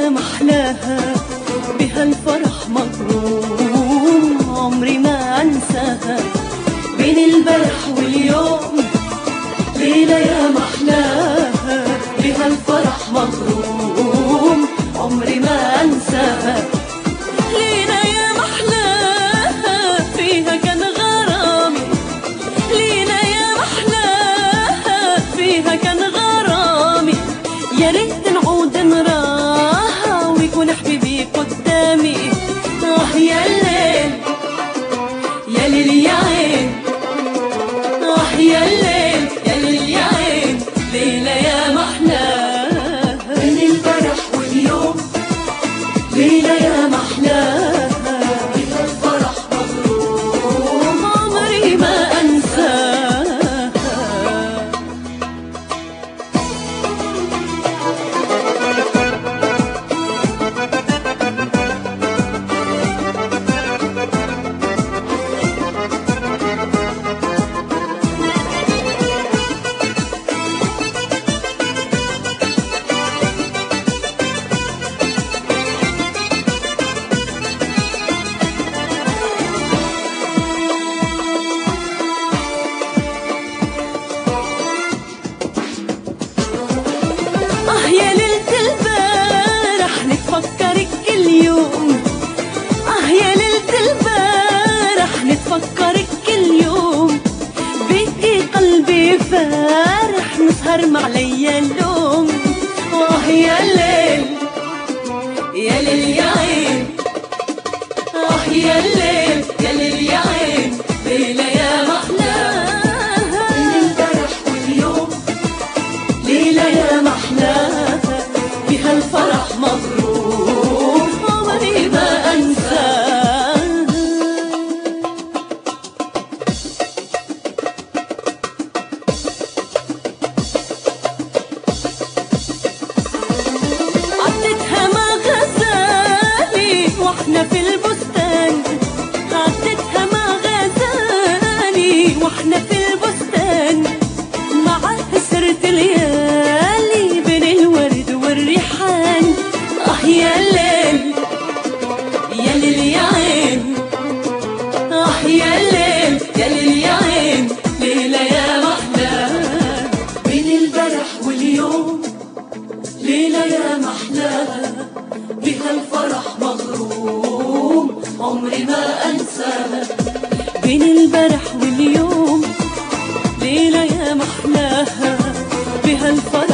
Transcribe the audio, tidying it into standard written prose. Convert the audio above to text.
يا محلاها بها الفرح مغروم، عمري ما انساها بين البارح واليوم. ليلة يا محلاها بها الفرح مغروم، عمري ما انساها. ليلة يا محلاها فيها كان غرامي، ليلة يا محلاها فيها كان غرامي. يا ريت نعود نراها ويكون حبيبي قدامي. يا الليل يا ليل يا عين، يا الليل يا ليل يا عين. ليلة يا محلاها بين الفرح واليوم، ليلة يا محلاها بها الفرح مغروم، عمري ما انساها. يا ليلة البارح نتفكرك كل يوم، يا ليلة البارح نتفكرك كل يوم. بيكي قلبي فارح نسهر مع ليالوم. يا الليل يا ليل يا عين، يا الليل يا ليل يا عين. ليلة يا محلاها بين البارح واليوم، ليلة يا محلاها بها الفرح مغروم، عمري ما انساها. عدتها مع غزالي واحنا في البستان، عدتها مع غزالي واحنا في البستان. معاه سرت ليالي بين الورد والريحان. يا الليل يا ليل يا عين، يا الليل يا ليل يا عين. ليلة يا محلاها بين البارح واليوم، ليلة يا محلاها بها الفرح مغروم، عمري ما انساها. بين البارح واليوم، ليلة يا محلاها بها الفرح